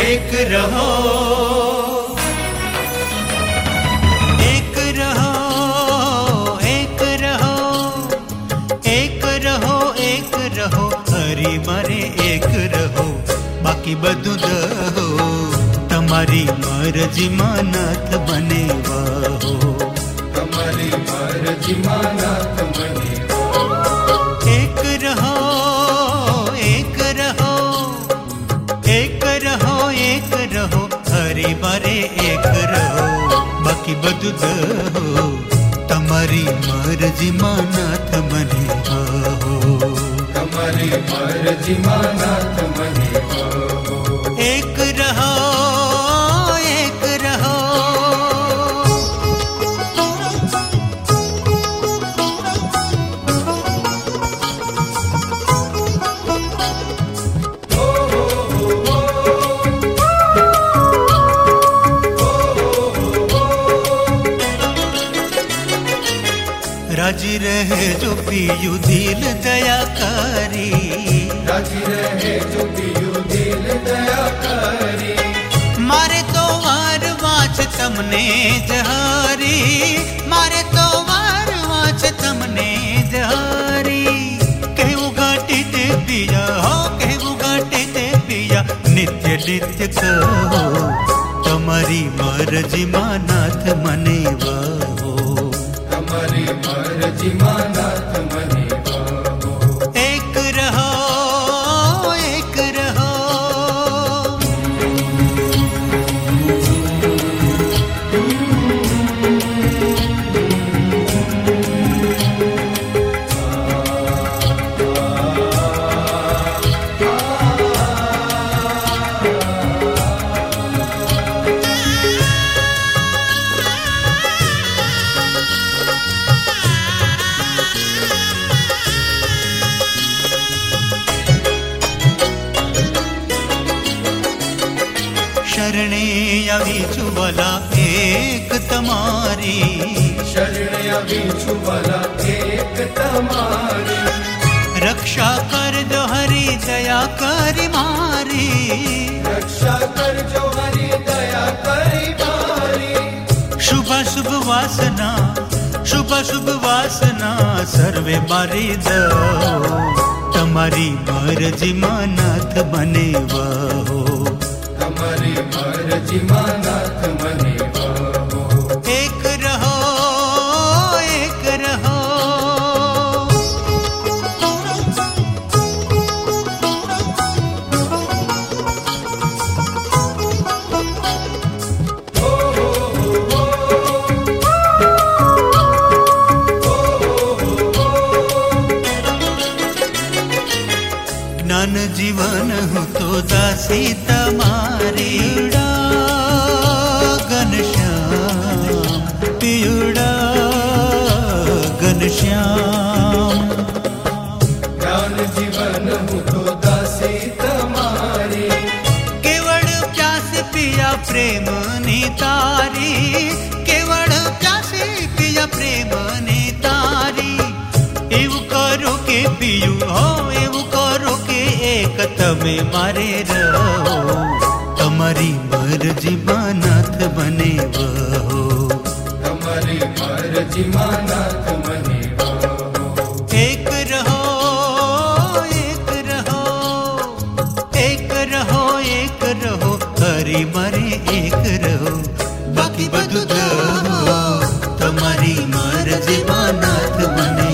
एक रहो, एक रहो, एक रहो, एक रहो, एक रहो, हरी मारे एक रहो, बाकी बधु दहो, तमारी मरजी मानाथ बनेवा हो, तमारी मरजी मानाथ बनेवा हो। एक रहो, एक रहो, एक रहो, एक रहो, हरी मारे एक रहो, बाकी बधु दहो, तमारी मरजी मानाथ बनेवा हो, तमारी मरजी मानाथ बनेवा हो। एक रहो, एक रहो, राजी रहे जो पियु दिल दयाकारी, राजी रहे जो पियु दिल दयाकारी, मारे तो वार वाच तमने जहारी, मारे तो वार वाच तमने जहारी, कहू घाटी ते पिया हो, कहू घाटी ते पिया, नित्य नित्य कहो, तमारी मरजी मानाथ मनेवा हो, तमारी मरजी मानाथ बनेवा हो। एक रहो, एक रहो, शरणे આવી છુવલા એક તમારી, शरण अभी छुवला एक तमारी, रक्षा कर जो हरि दया करी मारी, रक्षा कर जो हरि दया करी मारी, शुभ शुभ वासना, शुभ शुभ वासना, सर्वे मारी दो, तमारी मरजी मानाथ बनेवा हो, तमारी मरजी मानाथ बनेवा हो। एक रहो, एक रहो, ज्ञान जीवन हूँ तो दासी तमारी, घनश्याम पियुड़ा घनश्याम, ज्ञान जीवन हूँ तो दासी तमारी, केवल प्यास पिया प्रेम नी तारी, केवल प्यास पिया प्रेम नी तारी, एवं करो के पियु हो, एवं करो के एक तमे मारे रहो, तमारी मरजी मानाथ बनेवा हो, तमारी मरजी मानाथ बनेवा हो। एक रहो, एक रहो, एक रहो, एक रहो, हरी मारे एक रहो, बाकी बधु दहो, तमारी मरजी मानाथ बने